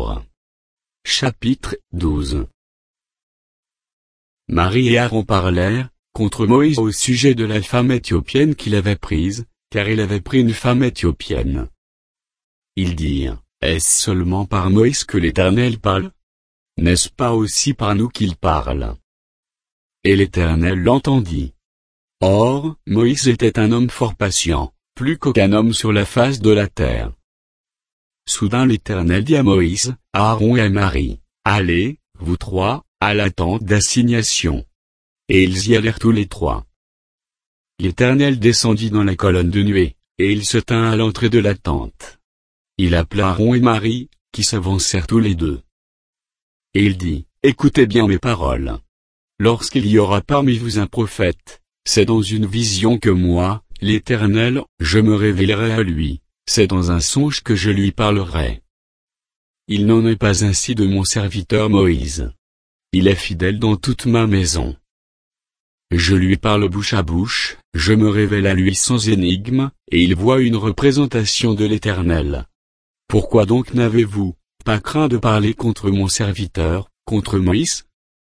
Nombre. Chapitre 12. Marie et Aaron parlèrent contre Moïse au sujet de la femme éthiopienne qu'il avait prise, car il avait pris une femme éthiopienne. Ils dirent, est-ce seulement par Moïse que l'Éternel parle? N'est-ce pas aussi par nous qu'il parle? Et l'Éternel l'entendit. Or, Moïse était un homme fort patient, plus qu'aucun homme sur la face de la terre. Soudain l'Éternel dit à Moïse, à Aaron et à Marie, allez, vous trois, à la tente d'assignation. Et ils y allèrent tous les trois. L'Éternel descendit dans la colonne de nuée, et il se tint à l'entrée de la tente. Il appela Aaron et Marie, qui s'avancèrent tous les deux. Et il dit, écoutez bien mes paroles. Lorsqu'il y aura parmi vous un prophète, c'est dans une vision que moi, l'Éternel, je me révélerai à lui, c'est dans un songe que je lui parlerai. Il n'en est pas ainsi de mon serviteur Moïse. Il est fidèle dans toute ma maison. Je lui parle bouche à bouche, je me révèle à lui sans énigme, et il voit une représentation de l'Éternel. Pourquoi donc n'avez-vous pas craint de parler contre mon serviteur, contre Moïse?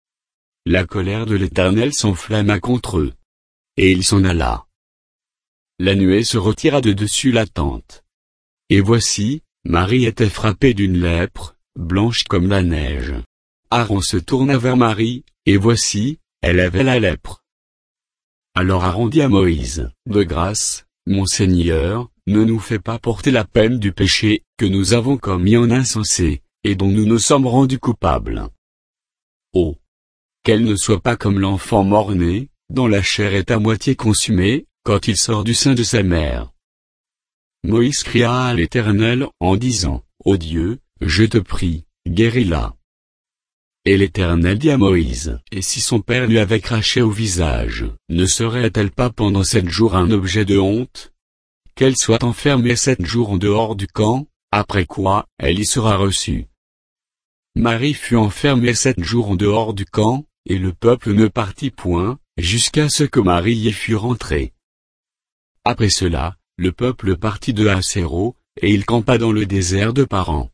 La colère de l'Éternel s'enflamma contre eux. Et il s'en alla. La nuée se retira de dessus la tente. Et voici, Marie était frappée d'une lèpre, blanche comme la neige. Aaron se tourna vers Marie, et voici, elle avait la lèpre. Alors Aaron dit à Moïse, de grâce, mon Seigneur, ne nous fais pas porter la peine du péché que nous avons commis en insensé, et dont nous nous sommes rendus coupables. Oh! Qu'elle ne soit pas comme l'enfant mort-né, dont la chair est à moitié consumée, quand il sort du sein de sa mère. Moïse cria à l'Éternel en disant, ô Dieu, je te prie, guéris-la. Et l'Éternel dit à Moïse, et si son père lui avait craché au visage, ne serait-elle pas pendant 7 jours un objet de honte? Qu'elle soit enfermée 7 jours en dehors du camp, après quoi, elle y sera reçue. Marie fut enfermée 7 jours en dehors du camp, et le peuple ne partit point, jusqu'à ce que Marie y fût rentrée. Après cela, le peuple partit de Haséro, et il campa dans le désert de Paran.